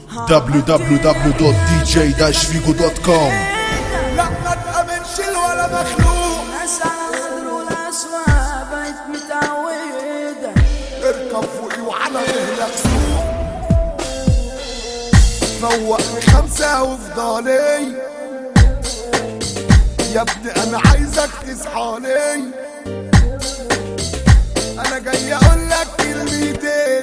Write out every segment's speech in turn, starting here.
www.dj-figo.com. لا ما تأمنش ولا مخلوق، ناس على غدر والأسواق بقت متعودة. اركب فوقي وعلى مهلك سوق، فوقني خمسة وفضالي يا ابني انا عايزك تصحالي. انا جاي اقولك كلمتين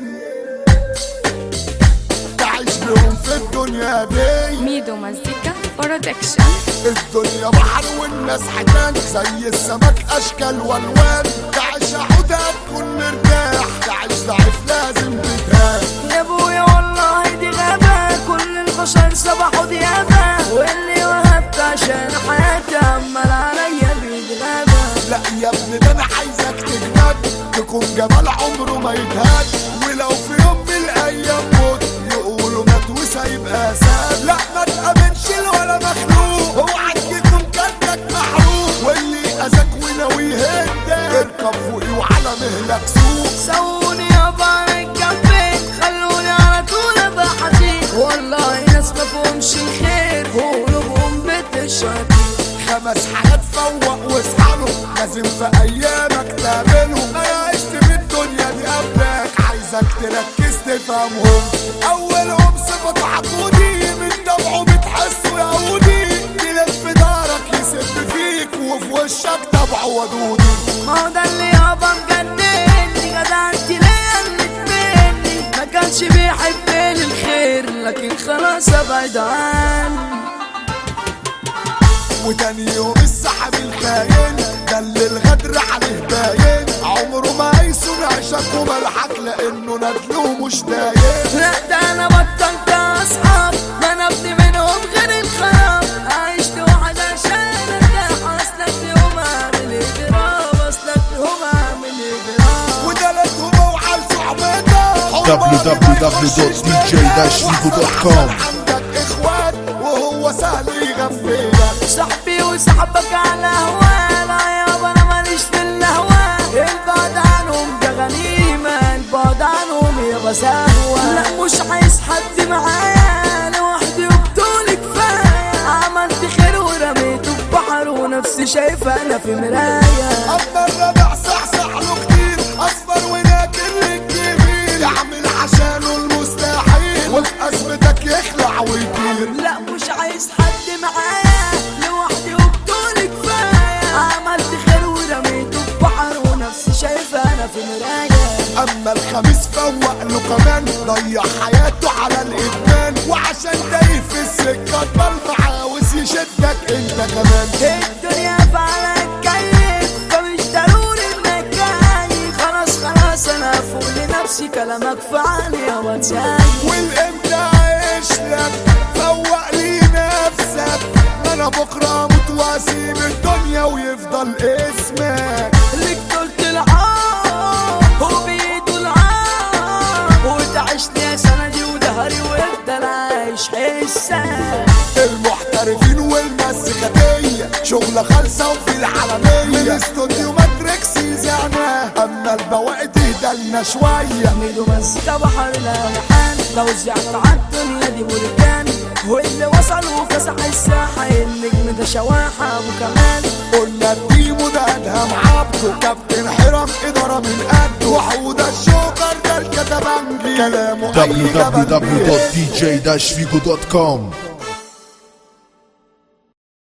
تعيش بهم في الدنيا دي. ميدو مزيكا برودكشن. الدنيا بحر والناس حيتان زي السمك اشكال والوان. تعيش حودها تكون مرتاح، تعيش ضعيف لازم تتهان. يا ابويا والله دي غابة، كل البشر سبحوا ديابة، واللي وهبت عشان حياتي عمال عليا بيتغابى. لا يا ابني ده انا عايزك تجمد، تكون جمال عمره ما يتهد. ولو في يوم من الايام موت يقولوا مات وسايبقى ساد. لا ما تأمنش ولا مخلوق، اوعك يكون كدك محروق، واللي اذاك وناوي يهدك اركب فوقي وعلى مهلك سوق. سووني يابا على الجنبين، خلوني على طول ابقى حزين. والله ناس مفهومش الخير قلوبهم بتشهدين. خمس حاجات فوق واصحاله لازم في ايامك تعملهم. ما عشت في الدنيا دي قبلك، عايزك تركز تفهمهم. اولهم صفة عقودي، من طبعه بتحسه يهودي. تلف دارك يسب فيك وفي وشك طبعه ودودي. ما هو ده اللي يابا مجنني، جدعنتي ليا اللي تبني. ما كانش بيحبني الخير لكن خلاص ابعد عني. وتاني يوم السحب الخاين ده اللي الغدر عليه باين. عمره ما هيسون عشاك وملحك لانه ندله مش داين. لا ده انا بطلت اصحاب، ما انا ابني منهم غير الخراب. عشت واحد عشان ارتاح، اصلك لهم اعمل اجرام، اصلك لهم اعمل اجرام. ودلتهم وعلى صحبتك www.dj-figo.com. عندك اخوات وهو سهل يغفلك. صاحبي وصاحبك على هوانا يابا، انا ماليش في الهوا. البعد عنهم ده غنيمة، البعد عنهم يابا سهوة. لا مش عايز حد معايا، لوحدي وبطولي كفاية. عملت خير ورميته في بحر، ونفسي شايفة انا في مراية. اما الربع صحصح له كتير، اصفر وناكل الكبير. يعمل عشانه المستحيل وفي ازمتك يخلع ويطير. لا مش عايز حد معايا، لوحدي وبطولي كفاية. عملت خير ورميته في بحر، ونفسي شايفة انا في مراية. اما الخميس فوق له كمان، ضيع حياته على الادمان. وعشان تايه في السكه ضل عاوز يشدك انت كمان. الدنيا فعلا كيف، فمش ضروري انك جاي. خلاص خلاص انا فوق لنفسي، كلامك فعال يا واتساب. والامتى عايش لك فوق لي نفسك. ما انا بكره اموت واسيب الدنيا ويفضل اسمك. ليك قلت العار وبيده العار، وتعيش لي سندي ودهري وافضل عايش حسك. المحترفين والمسكاتية شغلة خالصة وفي العالمية. من استوديو ماتريكس يزعنا، اما البواقي تهدلنا شوية. ميدو مزيكا بحر الالحان، توزيعت عالدنيا دي بركان. واللي وصل وكسح الساحة النجم ده شواحة. وكمان قلنا الديمو ده ادهم عبده، كابتن حرم ادارة من قده. وحودة الشوكر ده الكتبنجي، كلامه اي جبل www.dj-figo.com.